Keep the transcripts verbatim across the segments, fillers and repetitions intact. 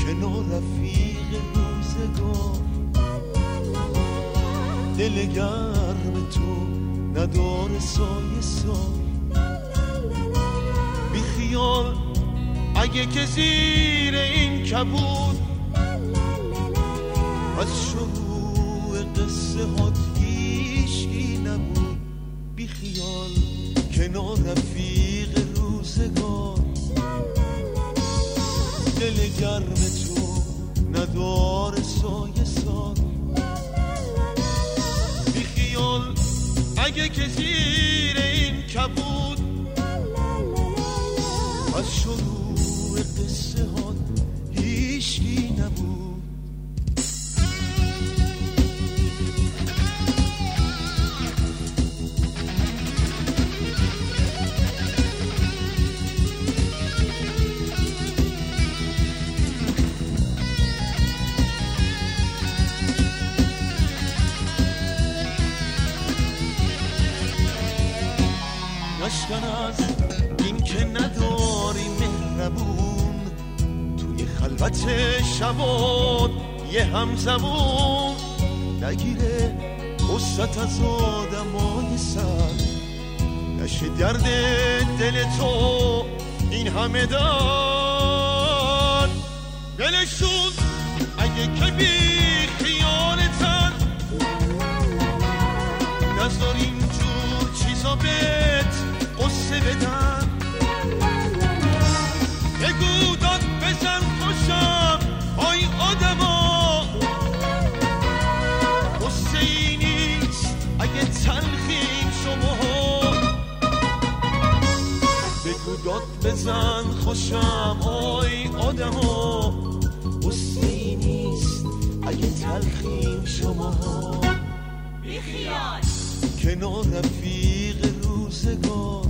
کنار رفیق روزگار، دل گرم تو نداره سایه سال. بی خیال اگه که زیر این کبود از شروع قصه هات هیچکی نبود. بی خیال کنار رفیق روزگار، دل گرم تو نداره سایه سال. بی خیال اگه که زیر این کبود از شروع قصه ها هیچکی نبود. نشکن از این که نداری مهربون، توی خلوت شبان یه همزبون نگیره قصت از آدمای سر. نشه درد دل تو این همه دار دلشون اگه که بی خیالتن. نذار اینجور چیزا بهت قصه بدن، بگو داد بزن خوشم آی آدما. قصه ای نیست اگه تلخیم شما، بگو داد بزن خوشم آی آدما. قصه ای نیست اگه تلخیم شما. بی خیال کنار رفیق روزگار،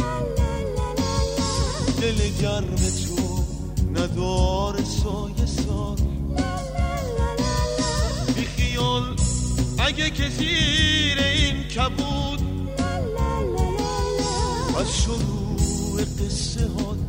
دل گرم تو نداره سایه سال. بی خیال اگه که زیر این کبود از شروع قصه ها